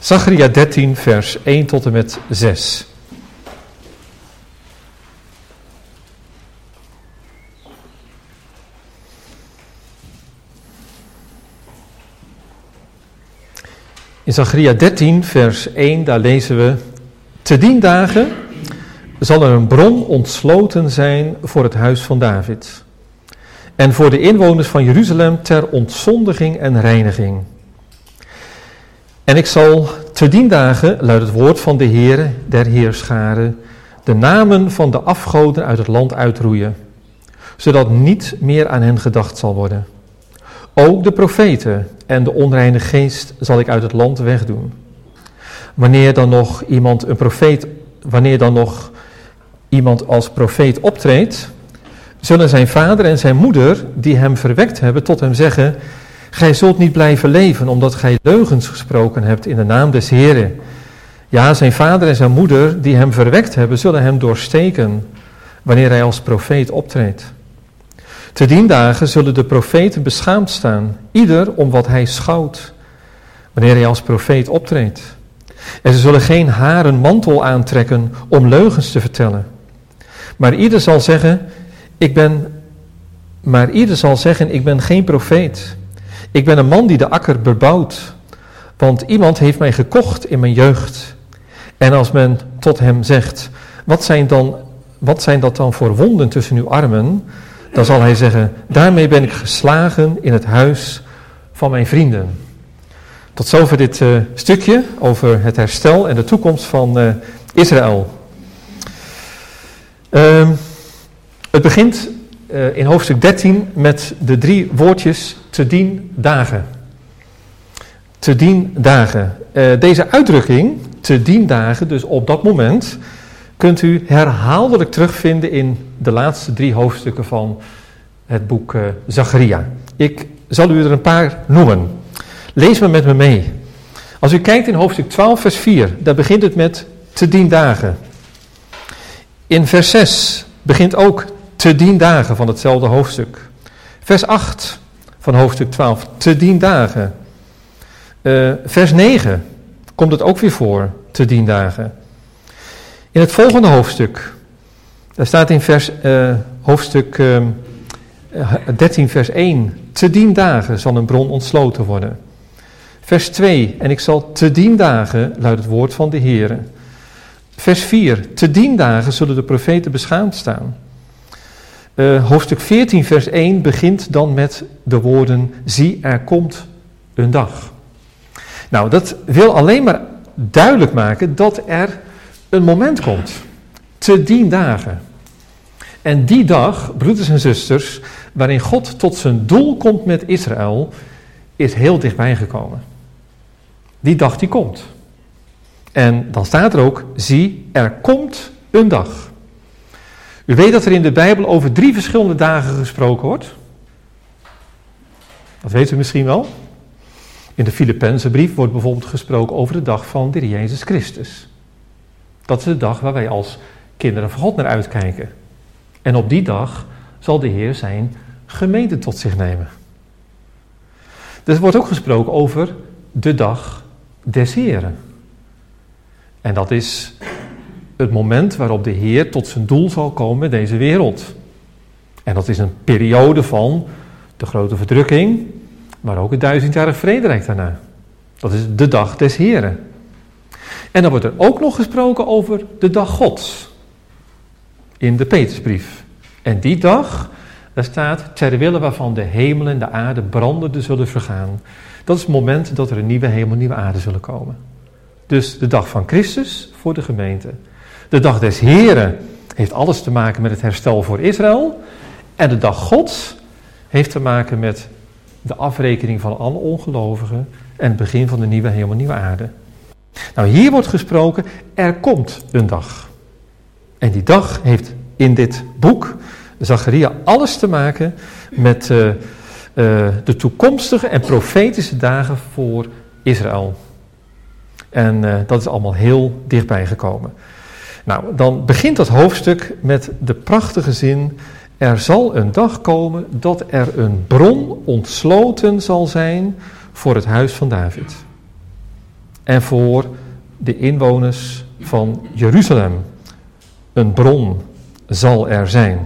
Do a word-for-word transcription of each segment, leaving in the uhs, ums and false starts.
Zacharia dertien, vers één tot en met zes. In Zacharia dertien, vers één, daar lezen we: Te dien dagen zal er een bron ontsloten zijn voor het huis van David en voor de inwoners van Jeruzalem ter ontzondiging en reiniging. En ik zal te dien dagen, luidt het woord van de Heere der Heerscharen, de namen van de afgoden uit het land uitroeien, zodat niet meer aan hen gedacht zal worden. Ook de profeten en de onreine geest zal ik uit het land wegdoen. Wanneer dan nog iemand een profeet, wanneer dan nog iemand als profeet optreedt, zullen zijn vader en zijn moeder, die hem verwekt hebben, tot hem zeggen: Gij zult niet blijven leven, omdat gij leugens gesproken hebt in de naam des Heren. Ja, zijn vader en zijn moeder, die hem verwekt hebben, zullen hem doorsteken, wanneer hij als profeet optreedt. Te dien dagen zullen de profeten beschaamd staan, ieder om wat hij schouwt, wanneer hij als profeet optreedt. En ze zullen geen haren mantel aantrekken om leugens te vertellen. Maar ieder zal zeggen, ik ben, maar ieder zal zeggen, ik ben geen profeet. Ik ben een man die de akker bebouwt, want iemand heeft mij gekocht in mijn jeugd. En als men tot hem zegt, wat zijn, dan, wat zijn dat dan voor wonden tussen uw armen? Dan zal hij zeggen, daarmee ben ik geslagen in het huis van mijn vrienden. Tot zover dit uh, stukje over het herstel en de toekomst van uh, Israël. Uh, het begint uh, in hoofdstuk dertien met de drie woordjes te dien dagen. Te dien dagen. Uh, deze uitdrukking, te dien dagen, dus op dat moment, kunt u herhaaldelijk terugvinden in de laatste drie hoofdstukken van het boek uh, Zacharia. Ik zal u er een paar noemen. Lees maar met me mee. Als u kijkt in hoofdstuk twaalf, vers vier, daar begint het met te dien dagen. In vers zes begint ook te dien dagen van hetzelfde hoofdstuk. Vers acht van hoofdstuk twaalf, te dien dagen. Uh, vers negen komt het ook weer voor, te dien dagen. In het volgende hoofdstuk, daar staat in vers, uh, hoofdstuk uh, dertien, vers één, te dien dagen zal een bron ontsloten worden. Vers twee, en ik zal te dien dagen, luidt het woord van de Heere. Vers vier, te dien dagen zullen de profeten beschaamd staan. Uh, hoofdstuk veertien, vers één begint dan met de woorden, zie, er komt een dag. Nou, dat wil alleen maar duidelijk maken dat er een moment komt. Te dien dagen. En die dag, broeders en zusters, waarin God tot zijn doel komt met Israël, is heel dichtbij gekomen. Die dag die komt. En dan staat er ook, zie, er komt een dag. U weet dat er in de Bijbel over drie verschillende dagen gesproken wordt. Dat weet u misschien wel. In de Filippenzenbrief wordt bijvoorbeeld gesproken over de dag van de Heer Jezus Christus. Dat is de dag waar wij als kinderen van God naar uitkijken. En op die dag zal de Heer zijn gemeente tot zich nemen. Dus er wordt ook gesproken over de dag des Heren. En dat is het moment waarop de Heer tot zijn doel zal komen in deze wereld. En dat is een periode van de grote verdrukking, maar ook het duizendjarig vrederijk daarna. Dat is de dag des Heren. En dan wordt er ook nog gesproken over de dag Gods. In de Petrusbrief. En die dag, daar staat, ter wille waarvan de hemel en de aarde brandende zullen vergaan. Dat is het moment dat er een nieuwe hemel en nieuwe aarde zullen komen. Dus de dag van Christus voor de gemeente. De dag des Heren heeft alles te maken met het herstel voor Israël. En de dag Gods heeft te maken met de afrekening van alle ongelovigen en het begin van de nieuwe hemel en nieuwe aarde. Nou, hier wordt gesproken, er komt een dag. En die dag heeft in dit boek, Zacharia, alles te maken met uh, uh, de toekomstige en profetische dagen voor Israël. En uh, dat is allemaal heel dichtbij gekomen. Nou, dan begint dat hoofdstuk met de prachtige zin, er zal een dag komen dat er een bron ontsloten zal zijn voor het huis van David. en voor de inwoners van Jeruzalem. Een bron zal er zijn.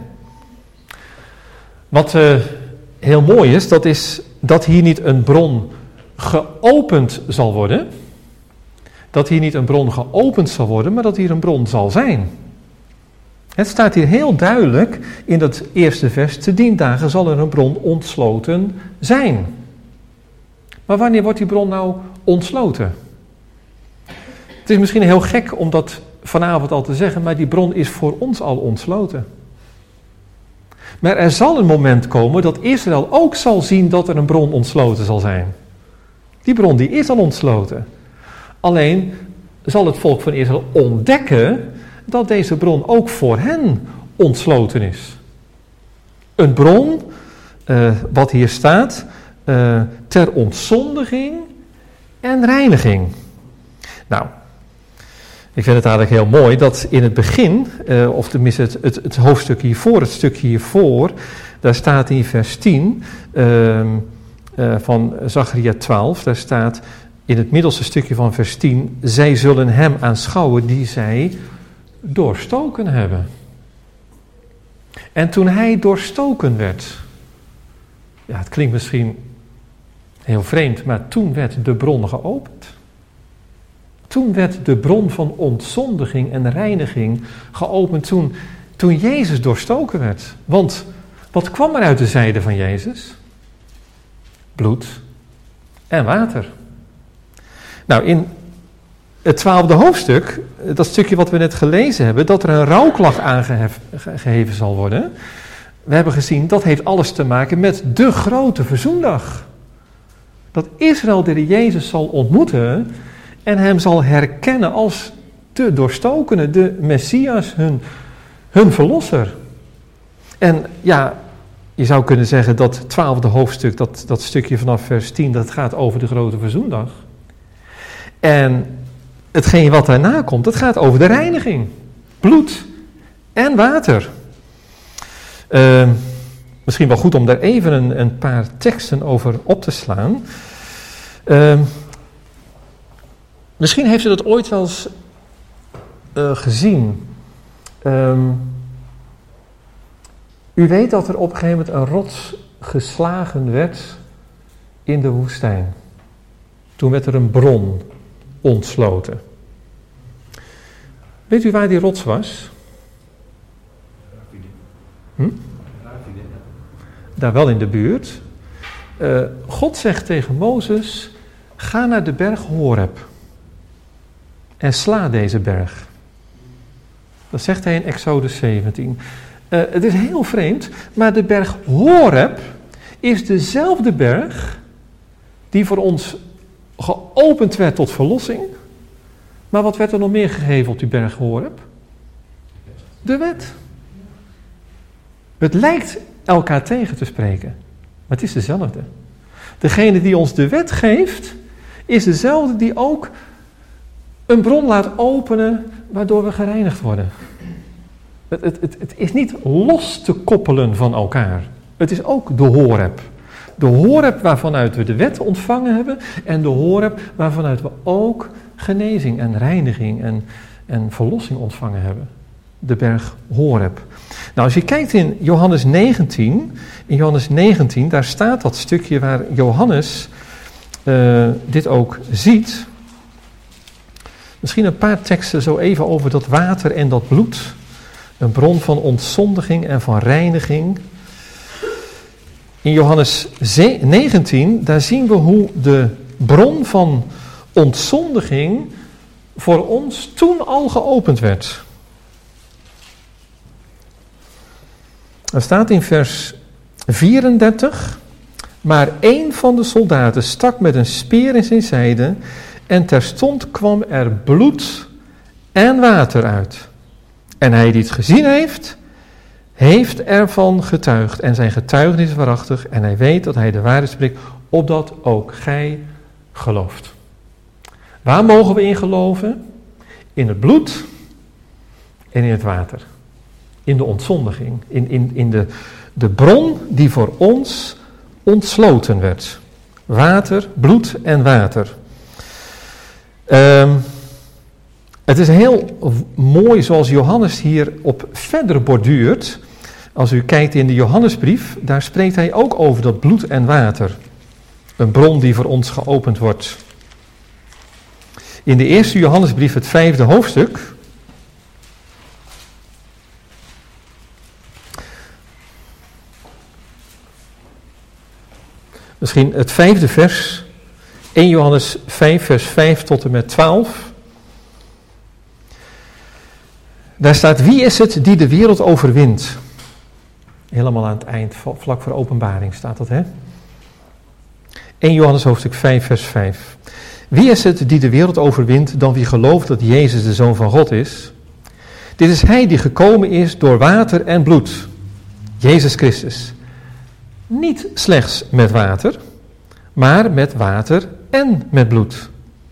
Wat uh, heel mooi is, dat is dat hier niet een bron geopend zal worden. Dat hier niet een bron geopend zal worden, maar dat hier een bron zal zijn. Het staat hier heel duidelijk in dat eerste vers, te dien dagen zal er een bron ontsloten zijn. Maar wanneer wordt die bron nou ontsloten? Het is misschien heel gek om dat vanavond al te zeggen, maar die bron is voor ons al ontsloten. Maar er zal een moment komen dat Israël ook zal zien dat er een bron ontsloten zal zijn. Die bron die is al ontsloten. Alleen zal het volk van Israël ontdekken dat deze bron ook voor hen ontsloten is. Een bron, uh, wat hier staat, uh, ter ontzondiging en reiniging. Nou, ik vind het eigenlijk heel mooi dat in het begin, uh, of tenminste het, het, het hoofdstuk hiervoor, het stukje hiervoor, daar staat in vers tien uh, uh, van Zacharia twaalf, daar staat in het middelste stukje van vers tien, zij zullen hem aanschouwen die zij doorstoken hebben. En toen hij doorstoken werd, ja, het klinkt misschien heel vreemd, maar toen werd de bron geopend. Toen werd de bron van ontzondiging en reiniging geopend toen, toen Jezus doorstoken werd. Want wat kwam er uit de zijde van Jezus? Bloed en water. Nou, in het twaalfde hoofdstuk, dat stukje wat we net gelezen hebben, dat er een rouwklacht aangeheven zal worden. We hebben gezien, dat heeft alles te maken met de grote verzoendag. Dat Israël de Jezus zal ontmoeten en hem zal herkennen als de doorstokene, de Messias, hun, hun verlosser. En ja, je zou kunnen zeggen dat het twaalfde hoofdstuk, dat, dat stukje vanaf vers tien, dat gaat over de grote verzoendag. En hetgeen wat daarna komt, dat gaat over de reiniging. Bloed en water. Uh, misschien wel goed om daar even een, een paar teksten over op te slaan. Uh, misschien heeft u dat ooit wel eens uh, gezien. Um, u weet dat er op een gegeven moment een rots geslagen werd in de woestijn. Toen werd er een bron ontsloten. Weet u waar die rots was? Hm? Daar wel in de buurt. Uh, God zegt tegen Mozes, ga naar de berg Horeb en sla deze berg. Dat zegt hij in Exodus zeventien. Uh, het is heel vreemd, maar de berg Horeb is dezelfde berg die voor ons geopend werd tot verlossing. Maar wat werd er nog meer gegeven op die berg Horeb? De wet. Het lijkt elkaar tegen te spreken, maar het is dezelfde. Degene die ons de wet geeft, is dezelfde die ook een bron laat openen waardoor we gereinigd worden. Het, het, het, het is niet los te koppelen van elkaar. Het is ook de Horeb. De Horeb waarvanuit we de wet ontvangen hebben en de Horeb waarvanuit we ook genezing en reiniging en, en verlossing ontvangen hebben. De berg Horeb. Nou, als je kijkt in Johannes negentien, in Johannes negentien, daar staat dat stukje waar Johannes uh, dit ook ziet. Misschien een paar teksten zo even over dat water en dat bloed. Een bron van ontzondiging en van reiniging. In Johannes negentien, daar zien we hoe de bron van ontzondiging voor ons toen al geopend werd. Er staat in vers vierendertig, maar één van de soldaten stak met een speer in zijn zijde en terstond kwam er bloed en water uit. En hij die het gezien heeft, heeft ervan getuigd en zijn getuigenis is waarachtig en hij weet dat hij de waarheid spreekt, opdat ook gij gelooft. Waar mogen we in geloven? In het bloed en in het water. In de ontzondiging, in, in, in de, de bron die voor ons ontsloten werd. Water, bloed en water. Um, het is heel mooi zoals Johannes hierop verder borduurt. Als u kijkt in de Johannesbrief, daar spreekt hij ook over dat bloed en water. Een bron die voor ons geopend wordt. In de eerste Johannesbrief, het vijfde hoofdstuk. Misschien het vijfde vers. eerste Johannes vijf, vers vijf tot en met twaalf. Daar staat, wie is het die de wereld overwint? Helemaal aan het eind, vlak voor openbaring staat dat, hè? eerste Johannes hoofdstuk vijf, vers vijf. Wie is het die de wereld overwint dan wie gelooft dat Jezus de Zoon van God is? Dit is hij die gekomen is door water en bloed. Jezus Christus. Niet slechts met water, maar met water en met bloed.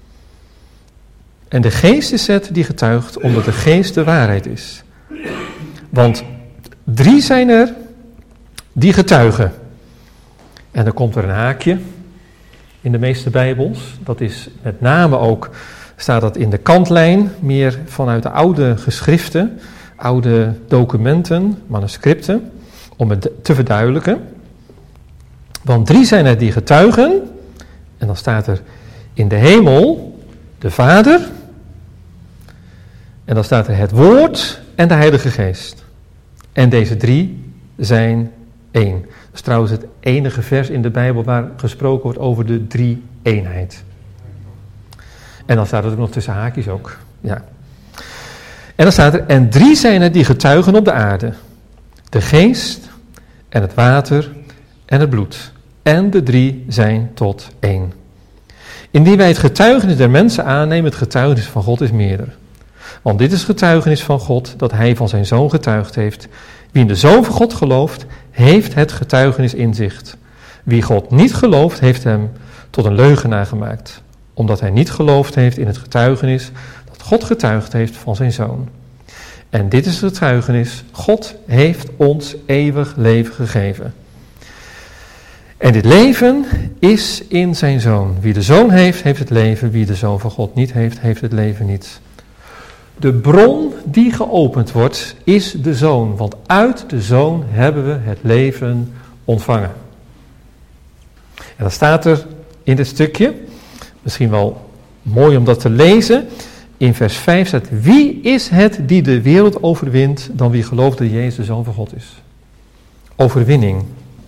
En de geest is het die getuigt, omdat de geest de waarheid is. Want drie zijn er die getuigen. En dan komt er een haakje in de meeste Bijbels. Dat is met name ook, staat dat in de kantlijn, meer vanuit de oude geschriften, oude documenten, manuscripten, om het te verduidelijken. Want drie zijn er die getuigen, en dan staat er in de hemel de Vader, en dan staat er het Woord en de Heilige Geest. En deze drie zijn één. Dat is trouwens het enige vers in de Bijbel waar gesproken wordt over de drie-eenheid. En dan staat er ook nog tussen haakjes ook. Ja. En dan staat er, en drie zijn er die getuigen op de aarde. De geest en het water en het bloed. En de drie zijn tot één. Indien wij het getuigenis der mensen aannemen, het getuigenis van God is meerder. Want dit is het getuigenis van God, dat hij van zijn Zoon getuigd heeft. Wie in de Zoon van God gelooft, heeft het getuigenis in zich. Wie God niet gelooft, heeft hem tot een leugenaar gemaakt. Omdat hij niet geloofd heeft in het getuigenis dat God getuigd heeft van zijn Zoon. En dit is het getuigenis, God heeft ons eeuwig leven gegeven. En dit leven is in zijn Zoon. Wie de Zoon heeft, heeft het leven. Wie de Zoon van God niet heeft, heeft het leven niet. De bron die geopend wordt, is de Zoon. Want uit de Zoon hebben we het leven ontvangen. En dan staat er in dit stukje, misschien wel mooi om dat te lezen. In vers vijf staat, wie is het die de wereld overwint dan wie gelooft dat Jezus de Zoon van God is? Overwinning.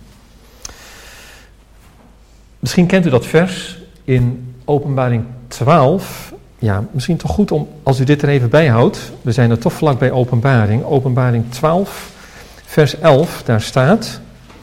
Misschien kent u dat vers in Openbaring twaalf. Ja, misschien toch goed om, als u dit er even bij houdt. We zijn er toch vlak bij Openbaring. Openbaring twaalf, vers elf, daar staat.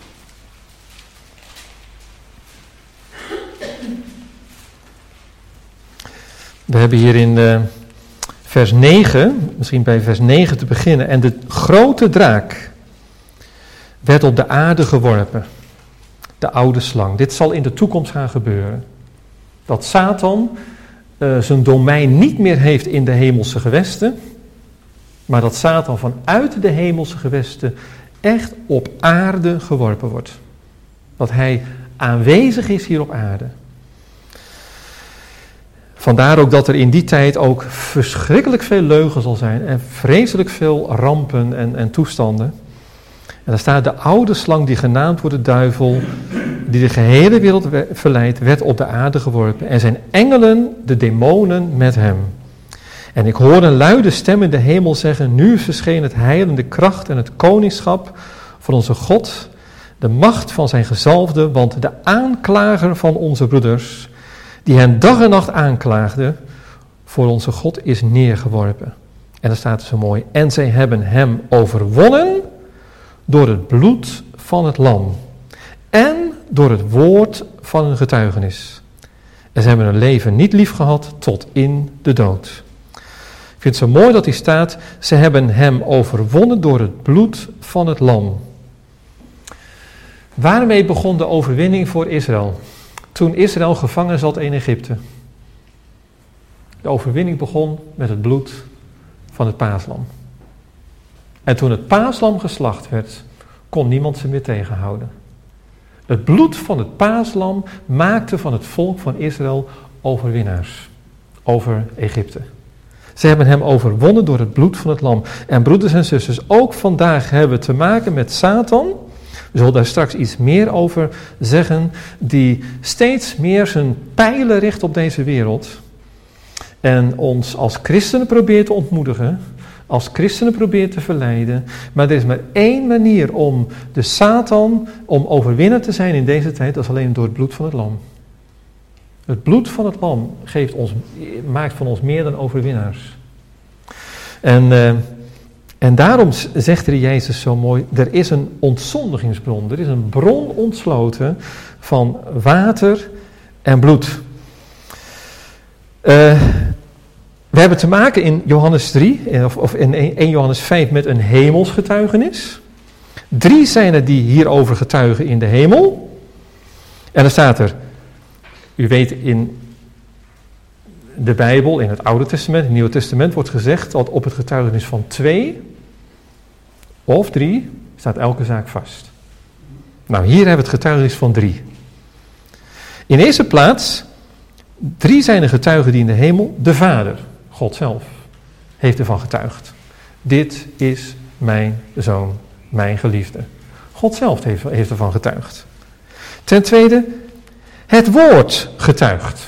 We hebben hier in uh, vers negen, misschien bij vers negen te beginnen. En de grote draak werd op de aarde geworpen. De oude slang. Dit zal in de toekomst gaan gebeuren. Dat Satan uh, zijn domein niet meer heeft in de hemelse gewesten, maar dat Satan vanuit de hemelse gewesten echt op aarde geworpen wordt. Dat hij aanwezig is hier op aarde. Vandaar ook dat er in die tijd ook verschrikkelijk veel leugen zal zijn en vreselijk veel rampen en, en toestanden. En daar staat de oude slang die genaamd wordt de duivel, die de gehele wereld verleidt, werd op de aarde geworpen. En zijn engelen, de demonen, met hem. En ik hoorde een luide stem in de hemel zeggen, nu is verschenen het heil en de kracht en het koningschap van onze God, de macht van zijn gezalfde, want de aanklager van onze broeders, die hen dag en nacht aanklaagde, voor onze God is neergeworpen. En dan staat er zo mooi, en zij hebben hem overwonnen door het bloed van het lam en door het woord van hun getuigenis. En ze hebben hun leven niet lief gehad tot in de dood. Ik vind het zo mooi dat hier staat, ze hebben hem overwonnen door het bloed van het lam. Waarmee begon de overwinning voor Israël? Toen Israël gevangen zat in Egypte. De overwinning begon met het bloed van het paaslam. En toen het paaslam geslacht werd, kon niemand ze meer tegenhouden. Het bloed van het paaslam maakte van het volk van Israël overwinnaars. over Egypte. Ze hebben hem overwonnen door het bloed van het lam. En broeders en zusters, ook vandaag hebben we te maken met Satan. We zullen daar straks iets meer over zeggen. Die steeds meer zijn pijlen richt op deze wereld. En ons als christenen probeert te ontmoedigen. Als christenen probeert te verleiden. Maar er is maar één manier om de Satan, om overwinnaar te zijn in deze tijd. Dat is alleen door het bloed van het lam. Het bloed van het lam geeft ons, maakt van ons meer dan overwinnaars. En, uh, en daarom zegt er Jezus zo mooi, er is een ontzondigingsbron. Er is een bron ontsloten van water en bloed. Uh, we hebben te maken in Johannes drie, of, of in één Johannes vijf, met een hemelsgetuigenis. Drie zijn er die hierover getuigen in de hemel. En dan staat er, u weet in de Bijbel, in het Oude Testament, in het Nieuwe Testament wordt gezegd dat op het getuigenis van twee of drie staat elke zaak vast. Nou, hier hebben we het getuigenis van drie. In eerste plaats, drie zijn de getuigen die in de hemel, de Vader, God zelf, heeft ervan getuigd. Dit is mijn zoon, mijn geliefde. God zelf heeft, heeft ervan getuigd. Ten tweede, het woord getuigt.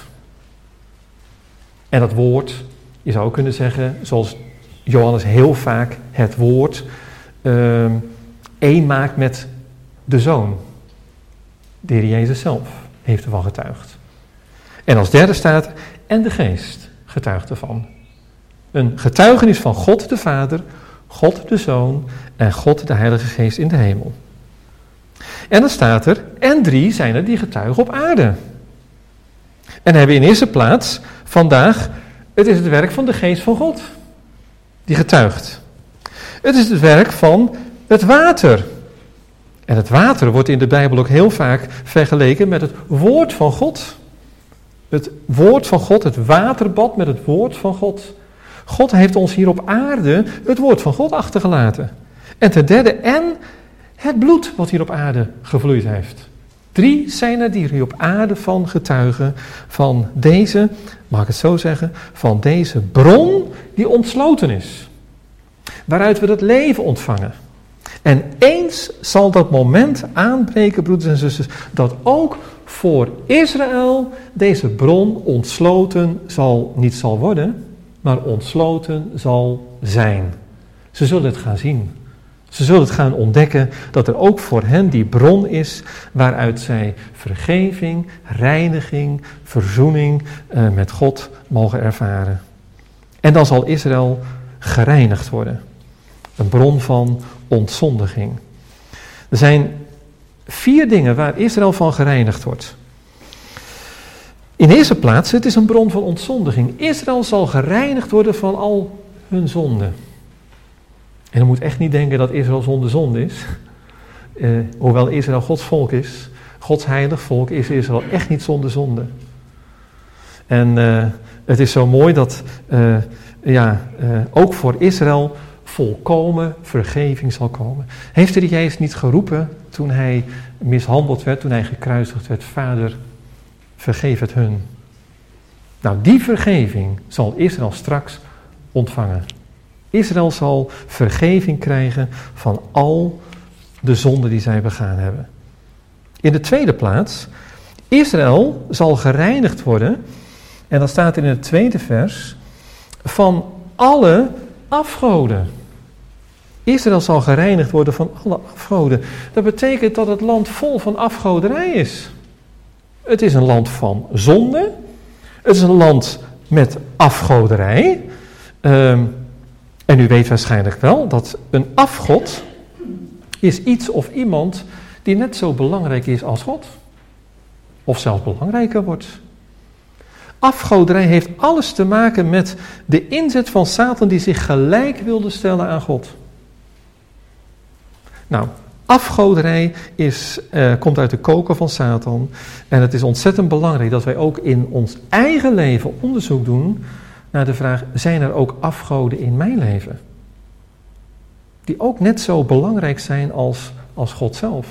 En dat woord, je zou kunnen zeggen, zoals Johannes heel vaak het woord uh, één maakt met de Zoon. De Heer Jezus zelf heeft ervan getuigd. En als derde staat, en de Geest getuigt ervan. Een getuigenis van God de Vader, God de Zoon en God de Heilige Geest in de hemel. En dan staat er, en drie zijn er die getuigen op aarde. En hebben in eerste plaats vandaag, het is het werk van de Geest van God, die getuigt. Het is het werk van het water. En het water wordt in de Bijbel ook heel vaak vergeleken met het woord van God. Het woord van God, het waterbad met het woord van God. God heeft ons hier op aarde het woord van God achtergelaten. En ten derde, en het bloed wat hier op aarde gevloeid heeft. Drie zijn er die hier op aarde van getuigen van deze, mag ik het zo zeggen, van deze bron die ontsloten is. Waaruit we het leven ontvangen. En eens zal dat moment aanbreken, broeders en zusters, dat ook voor Israël deze bron ontsloten zal, niet zal worden, maar ontsloten zal zijn. Ze zullen het gaan zien. Ze zullen het gaan ontdekken dat er ook voor hen die bron is waaruit zij vergeving, reiniging, verzoening uh, met God mogen ervaren. En dan zal Israël gereinigd worden. Een bron van ontzondiging. Er zijn vier dingen waar Israël van gereinigd wordt. In eerste plaats, het is een bron van ontzondiging. Israël zal gereinigd worden van al hun zonden. En je moet echt niet denken dat Israël zonder zonde is. Uh, hoewel Israël Gods volk is, Gods heilig volk, is Israël echt niet zonder zonde. En uh, het is zo mooi dat uh, ja, uh, ook voor Israël volkomen vergeving zal komen. Heeft de Jezus niet geroepen toen hij mishandeld werd, toen hij gekruisigd werd, Vader, vergeef het hun. Nou, die vergeving zal Israël straks ontvangen. Israël zal vergeving krijgen van al de zonden die zij begaan hebben. In de tweede plaats, Israël zal gereinigd worden, en dat staat in het tweede vers, van alle afgoden. Israël zal gereinigd worden van alle afgoden. Dat betekent dat het land vol van afgoderij is. Het is een land van zonde. Het is een land met afgoderij. Um, en u weet waarschijnlijk wel dat een afgod is iets of iemand die net zo belangrijk is als God. Of zelfs belangrijker wordt. Afgoderij heeft alles te maken met de inzet van Satan die zich gelijk wilde stellen aan God. Nou, afgoderij is, uh, komt uit de koker van Satan. En het is ontzettend belangrijk dat wij ook in ons eigen leven onderzoek doen naar de vraag, zijn er ook afgoden in mijn leven? Die ook net zo belangrijk zijn als, als God zelf.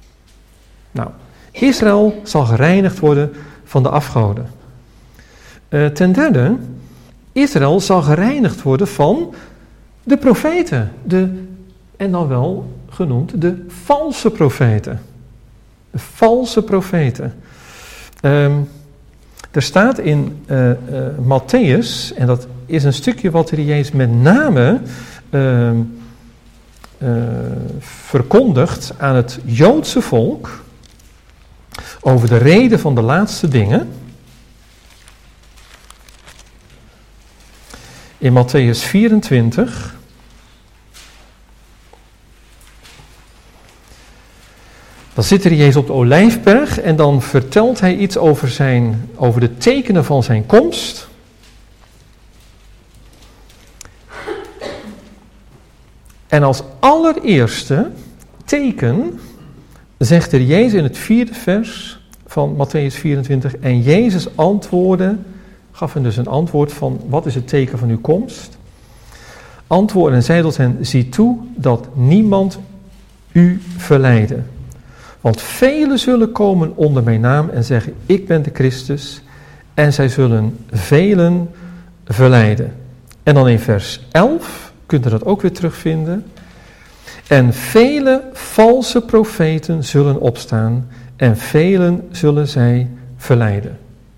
Nou, Israël zal gereinigd worden van de afgoden. Uh, ten derde, Israël zal gereinigd worden van de profeten. De, en dan wel genoemd de valse profeten. De valse profeten. Um, er staat in uh, uh, Mattheüs, en dat is een stukje wat de Heer Jezus met name uh, uh, verkondigt aan het Joodse volk over de reden van de laatste dingen. In Mattheüs vierentwintig. Dan zit er Jezus op de Olijfberg en dan vertelt hij iets over, zijn, over de tekenen van zijn komst. En als allereerste teken zegt er Jezus in het vierde vers van Mattheüs vierentwintig. En Jezus antwoordde, gaf hem dus een antwoord van wat is het teken van uw komst? Antwoordde en zei tot hen, zie toe dat niemand u verleidde. Want velen zullen komen onder mijn naam en zeggen, ik ben de Christus. En zij zullen velen verleiden. En dan in vers elf, kunt u dat ook weer terugvinden. En vele valse profeten zullen opstaan en velen zullen zij verleiden.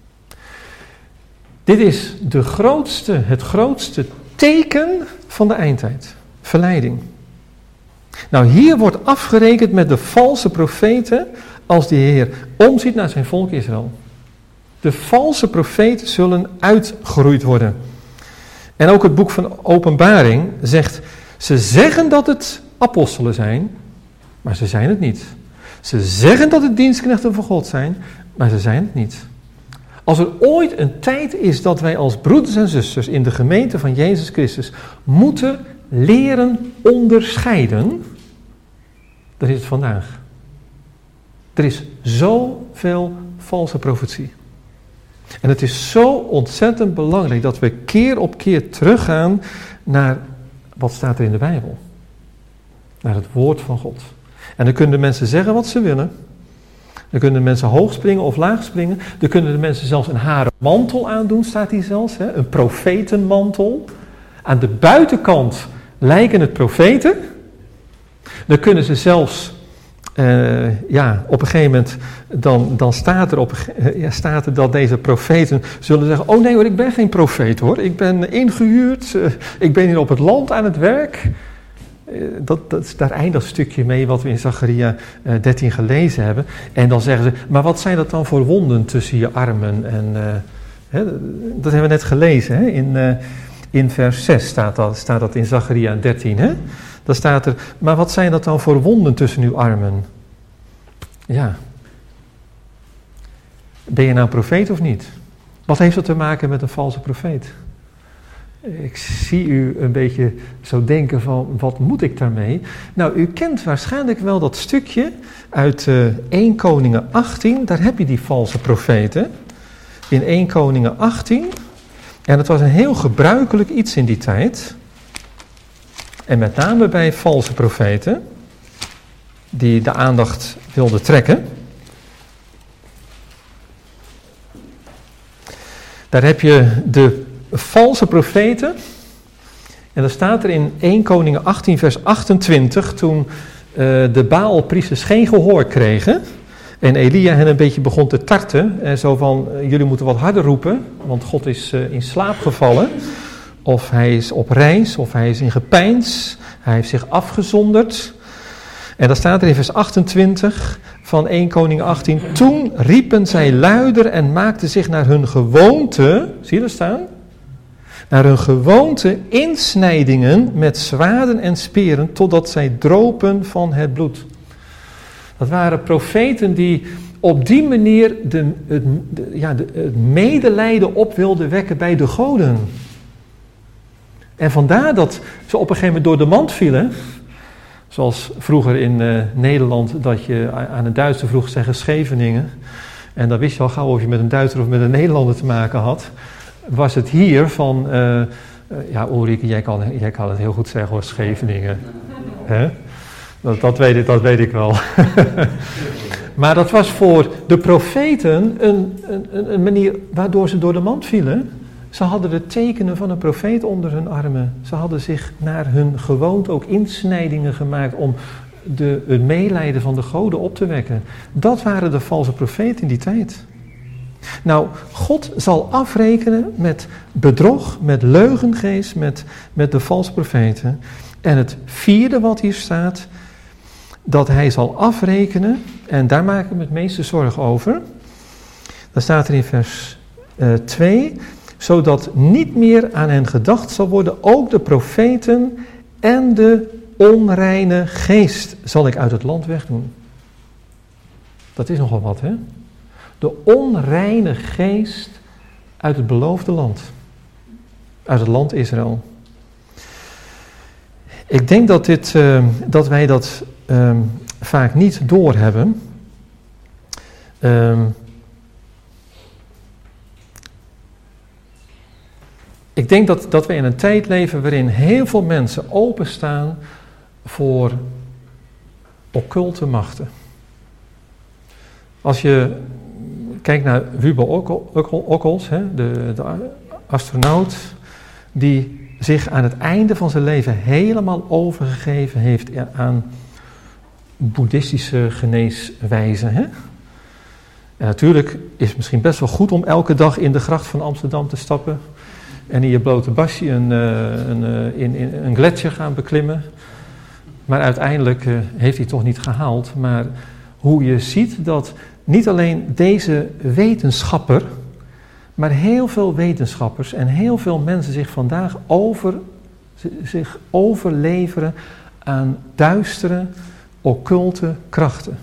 Dit is de grootste, het grootste teken van de eindtijd. Verleiding. Nou, hier wordt afgerekend met de valse profeten als de Heer omziet naar zijn volk Israël. De valse profeten zullen uitgeroeid worden. En ook het boek van Openbaring zegt, ze zeggen dat het apostelen zijn, maar ze zijn het niet. Ze zeggen dat het dienstknechten van God zijn, maar ze zijn het niet. Als er ooit een tijd is dat wij als broeders en zusters in de gemeente van Jezus Christus moeten leren onderscheiden, dan is het vandaag. Er is zoveel valse profetie. En het is zo ontzettend belangrijk dat we keer op keer teruggaan naar wat staat er in de Bijbel. Naar het woord van God. En dan kunnen de mensen zeggen wat ze willen. Dan kunnen de mensen hoog springen of laag springen. Dan kunnen de mensen zelfs een haren mantel aandoen, staat hier zelfs. Hè? Een profetenmantel. Aan de buitenkant lijken het profeten. Dan kunnen ze zelfs, uh, ja, op een gegeven moment, dan, dan staat, er op, uh, ja, staat er dat deze profeten zullen zeggen, oh nee hoor, ik ben geen profeet hoor. Ik ben ingehuurd, uh, ik ben hier op het land aan het werk. Uh, dat, dat, daar eindigt een stukje mee wat we in Zacharia uh, dertien gelezen hebben. En dan zeggen ze, maar wat zijn dat dan voor wonden tussen je armen? En, uh, hè, dat hebben we net gelezen, hè? In, uh, in vers zes staat dat, staat dat in Zacharia dertien, hè? Dan staat er, maar wat zijn dat dan voor wonden tussen uw armen? Ja. Ben je nou een profeet of niet? Wat heeft dat te maken met een valse profeet? Ik zie u een beetje zo denken van, wat moet ik daarmee? Nou, u kent waarschijnlijk wel dat stukje uit uh, Eerste Koningen achttien. Daar heb je die valse profeten. In Eerste Koningen achttien. En het was een heel gebruikelijk iets in die tijd. En met name bij valse profeten, die de aandacht wilden trekken. Daar heb je de valse profeten. En dan staat er in Eerste Koningen achttien vers achtentwintig, toen uh, de Baalpriesters geen gehoor kregen. En Elia hen een beetje begon te tarten. En zo van, uh, jullie moeten wat harder roepen, want God is uh, in slaap gevallen. Of hij is op reis, of hij is in gepeins. Hij heeft zich afgezonderd. En dan staat er in vers achtentwintig van Eerste Koningen achttien. Toen riepen zij luider en maakten zich naar hun gewoonte, zie je er staan? Naar hun gewoonte insnijdingen met zwaarden en speren, totdat zij dropen van het bloed. Dat waren profeten die op die manier de, het, de, ja, de, het medelijden op wilden wekken bij de goden. En vandaar dat ze op een gegeven moment door de mand vielen. Zoals vroeger in uh, Nederland, dat je aan een Duitser vroeg zeggen Scheveningen. En dan wist je al gauw of je met een Duitser of met een Nederlander te maken had. Was het hier van, uh, uh, ja Ulrike, jij kan, jij kan het heel goed zeggen hoor, Scheveningen. Hè? Dat, dat, weet ik, dat weet ik wel. Maar dat was voor de profeten een, een, een manier waardoor ze door de mand vielen. Ze hadden de tekenen van een profeet onder hun armen. Ze hadden zich naar hun gewoonte ook insnijdingen gemaakt om de, het meelijden van de goden op te wekken. Dat waren de valse profeten in die tijd. Nou, God zal afrekenen met bedrog, met leugengeest, met, met de valse profeten. En het vierde wat hier staat, dat hij zal afrekenen, en daar maak ik me het meeste zorg over. Dan staat er in vers uh, twee, zodat niet meer aan hen gedacht zal worden, ook de profeten en de onreine geest zal ik uit het land wegdoen. Dat is nogal wat, hè? De onreine geest uit het beloofde land. Uit het land Israël. Ik denk dat, dit, uh, dat wij dat uh, vaak niet doorhebben. Uh, ik denk dat, dat we in een tijd leven waarin heel veel mensen openstaan voor occulte machten. Als je kijkt naar Wubbo Ockels, de, de astronaut, die zich aan het einde van zijn leven helemaal overgegeven heeft aan boeddhistische geneeswijzen. Hè? En natuurlijk is het misschien best wel goed om elke dag in de gracht van Amsterdam te stappen en in je blote basje een, een, een, een, een gletsjer gaan beklimmen. Maar uiteindelijk uh, heeft hij het toch niet gehaald. Maar hoe je ziet dat niet alleen deze wetenschapper, maar heel veel wetenschappers en heel veel mensen zich vandaag over, zich overleveren aan duistere, occulte krachten.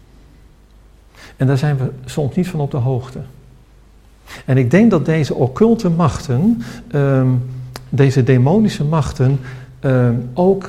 En daar zijn we soms niet van op de hoogte. En ik denk dat deze occulte machten, um, deze demonische machten, um, ook,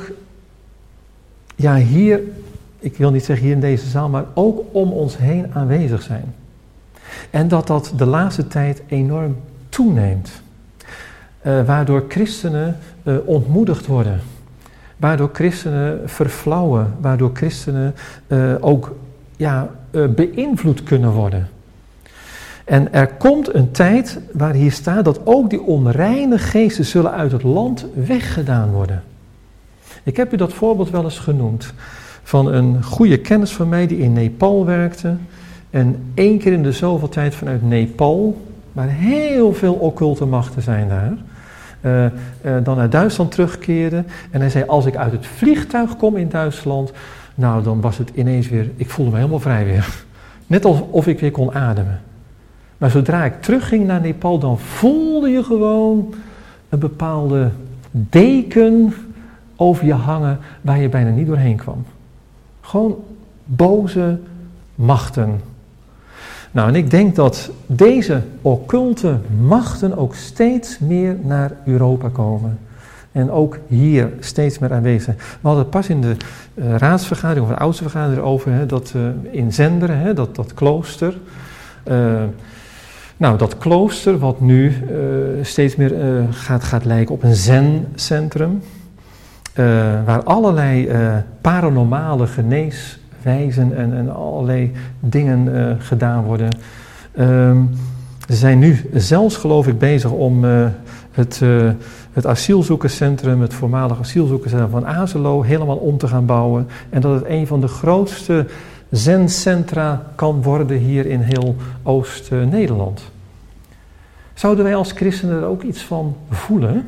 ja hier, ik wil niet zeggen hier in deze zaal, maar ook om ons heen aanwezig zijn. En dat dat de laatste tijd enorm toeneemt. Uh, waardoor christenen uh, ontmoedigd worden. Waardoor christenen verflauwen. Waardoor christenen uh, ook ja, uh, beïnvloed kunnen worden. En er komt een tijd waar hier staat dat ook die onreine geesten zullen uit het land weggedaan worden. Ik heb u dat voorbeeld wel eens genoemd. Van een goede kennis van mij die in Nepal werkte. En één keer in de zoveel tijd vanuit Nepal, waar heel veel occulte machten zijn daar, uh, uh, dan naar Duitsland terugkeerde. En hij zei, als ik uit het vliegtuig kom in Duitsland, nou dan was het ineens weer, ik voelde me helemaal vrij weer. Net alsof ik weer kon ademen. Maar zodra ik terugging naar Nepal, dan voelde je gewoon een bepaalde deken over je hangen, waar je bijna niet doorheen kwam. Gewoon boze machten. Nou, en ik denk dat deze occulte machten ook steeds meer naar Europa komen. En ook hier steeds meer aanwezig zijn. We hadden het pas in de uh, raadsvergadering of de oudste vergadering over, hè, dat uh, in Zenderen, hè, dat, dat klooster. Uh, nou, dat klooster wat nu uh, steeds meer uh, gaat, gaat lijken op een zencentrum. Uh, waar allerlei uh, paranormale geneeswijzen en, en allerlei dingen uh, gedaan worden. Um, ze zijn nu zelfs, geloof ik, bezig om uh, het, uh, het asielzoekerscentrum, het voormalige asielzoekerscentrum van Azelo, helemaal om te gaan bouwen. En dat het een van de grootste zencentra kan worden hier in heel Oost-Nederland. Zouden wij als christenen er ook iets van voelen?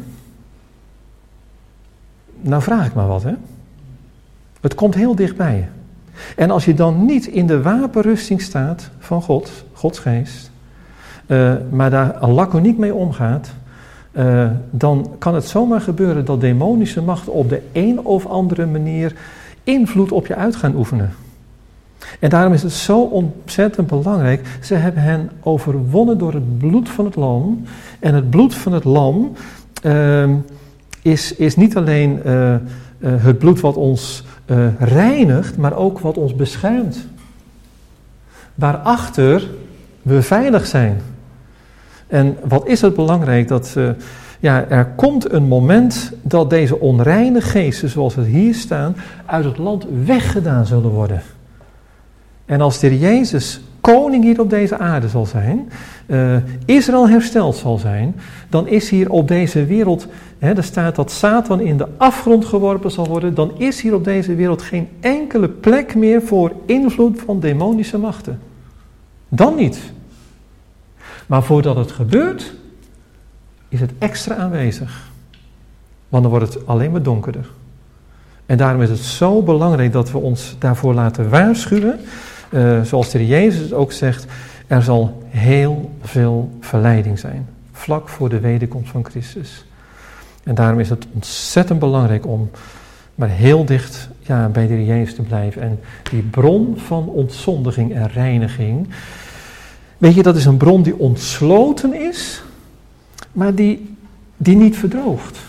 Nou vraag ik maar wat, hè. Het komt heel dichtbij. En als je dan niet in de wapenrusting staat van God, Gods geest, uh, maar daar laconiek mee omgaat, uh, dan kan het zomaar gebeuren dat demonische machten op de een of andere manier invloed op je uit gaan oefenen. En daarom is het zo ontzettend belangrijk. Ze hebben hen overwonnen door het bloed van het lam. En het bloed van het lam uh, is, is niet alleen uh, uh, het bloed wat ons uh, reinigt, maar ook wat ons beschermt. Waarachter we veilig zijn. En wat is het belangrijk? Dat uh, ja, er komt een moment dat deze onreine geesten, zoals het hier staan, uit het land weggedaan zullen worden. En als de Heer Jezus koning hier op deze aarde zal zijn, uh, Israël hersteld zal zijn, dan is hier op deze wereld, hè, er staat dat Satan in de afgrond geworpen zal worden, dan is hier op deze wereld geen enkele plek meer voor invloed van demonische machten. Dan niet. Maar voordat het gebeurt, is het extra aanwezig. Want dan wordt het alleen maar donkerder. En daarom is het zo belangrijk dat we ons daarvoor laten waarschuwen. Uh, zoals de Heer Jezus het ook zegt, er zal heel veel verleiding zijn. Vlak voor de wederkomst van Christus. En daarom is het ontzettend belangrijk om maar heel dicht ja, bij de Heer Jezus te blijven. En die bron van ontzondiging en reiniging, weet je, dat is een bron die ontsloten is, maar die, die niet verdroogt.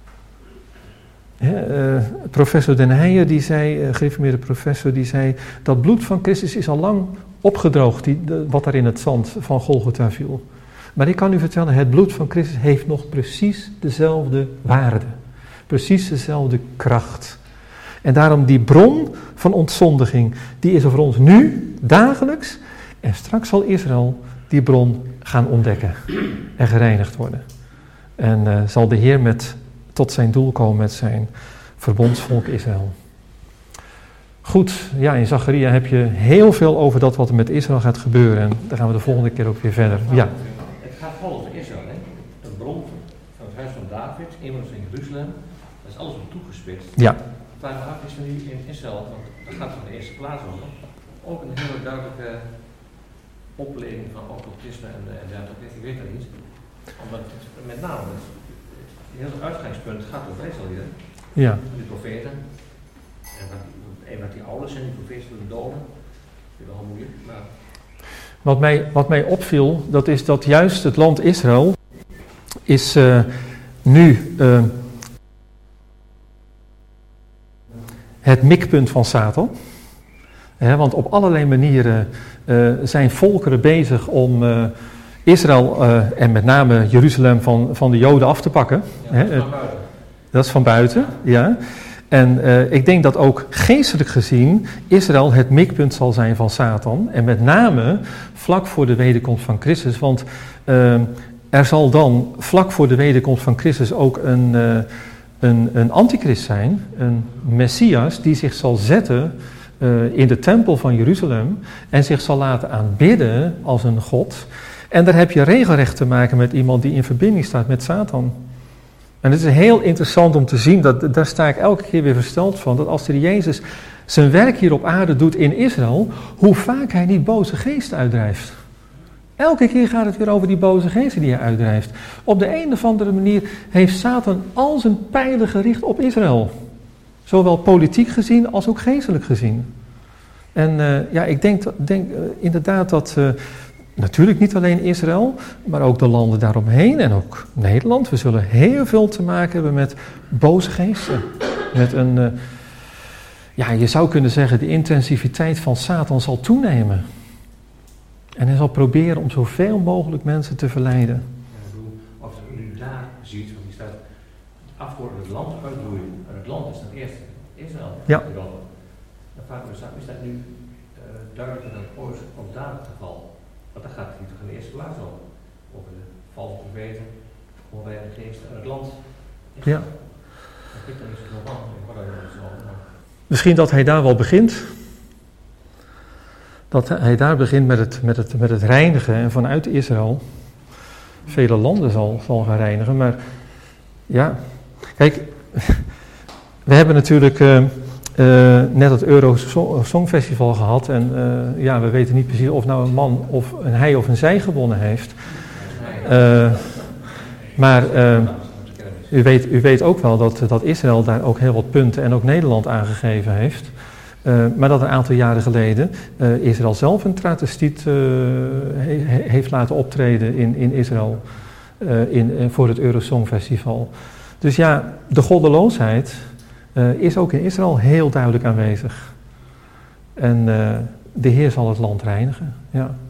He, uh, professor Den Heijer, die zei, uh, gereformeerde professor, die zei, dat bloed van Christus is al lang opgedroogd, die, de, wat daar in het zand van Golgotha viel. Maar ik kan u vertellen, het bloed van Christus heeft nog precies dezelfde waarde. Precies dezelfde kracht. En daarom die bron van ontzondiging, die is er voor ons nu, dagelijks. En straks zal Israël die bron gaan ontdekken en gereinigd worden. En uh, zal de Heer met, tot zijn doel komen met zijn verbondsvolk Israël. Goed, ja, in Zacharia heb je heel veel over dat wat er met Israël gaat gebeuren. En daar gaan we de volgende keer ook weer verder. Ja. Het gaat vooral over Israël, hè? De bron van het huis van David, inwoners in Jeruzalem, dat is alles op toegespitst. Ja. Maar af is er nu in Israël, want dat gaat van de eerste plaats over, ook een hele duidelijke opleiding van occultisme en, en dergelijke. Ik weet dat niet. Omdat het, met name het, het hele uitgangspunt gaat over Israël hier. Ja. De profeten. En wat, en wat die ouders zijn, die profeten willen doden. Dat is wel moeilijk. Maar... Wat mij, wat mij opviel, dat is dat juist het land Israël is uh, nu uh, het mikpunt van Satan. He, want op allerlei manieren uh, zijn volkeren bezig om uh, Israël uh, en met name Jeruzalem van, van de Joden af te pakken. Ja, dat, is uh, dat is van buiten, ja. En uh, ik denk dat ook geestelijk gezien Israël het mikpunt zal zijn van Satan. En met name vlak voor de wederkomst van Christus. Want uh, er zal dan vlak voor de wederkomst van Christus ook een, uh, een, een antichrist zijn. Een Messias die zich zal zetten uh, in de tempel van Jeruzalem. En zich zal laten aanbidden als een god. En daar heb je regelrecht te maken met iemand die in verbinding staat met Satan. En het is heel interessant om te zien, dat, daar sta ik elke keer weer versteld van, dat als de Heer Jezus zijn werk hier op aarde doet in Israël, hoe vaak hij niet boze geesten uitdrijft. Elke keer gaat het weer over die boze geesten die hij uitdrijft. Op de een of andere manier heeft Satan al zijn pijlen gericht op Israël. Zowel politiek gezien als ook geestelijk gezien. En uh, ja, ik denk, denk uh, inderdaad dat... Uh, Natuurlijk niet alleen Israël, maar ook de landen daaromheen en ook Nederland. We zullen heel veel te maken hebben met boze geesten. Met een, uh, ja, je zou kunnen zeggen, de intensiviteit van Satan zal toenemen. En hij zal proberen om zoveel mogelijk mensen te verleiden. Ja, ik bedoel, als je nu daar ziet, want die staat afgehoord het land uitroeien. En het land is dan eerst Israël. Ja. Dan vraag ik me af, is dat nu uh, duidelijker dan ooit ook daar het geval? Want dan gaat het hier toch in de eerste plaats over. Over de valse profeten, onreine geesten en het land. Ja. Dat vind ik dan niet zo normaal. Misschien dat hij daar wel begint. Dat hij daar begint met het, met het, met het reinigen en vanuit Israël vele landen zal, zal gaan reinigen. Maar ja, kijk, we hebben natuurlijk uh, uh, net het Euro Songfestival gehad. En uh, ja, we weten niet precies of nou een man of een hij of een zij gewonnen heeft. Uh, maar uh, u, weet, u weet ook wel dat, dat Israël daar ook heel wat punten en ook Nederland aangegeven heeft. Uh, maar dat een aantal jaren geleden uh, Israël zelf een travestiet uh, he, heeft laten optreden in, in Israël uh, in, uh, voor het Eurosongfestival. Dus ja, de goddeloosheid uh, is ook in Israël heel duidelijk aanwezig. En uh, de Heer zal het land reinigen, ja.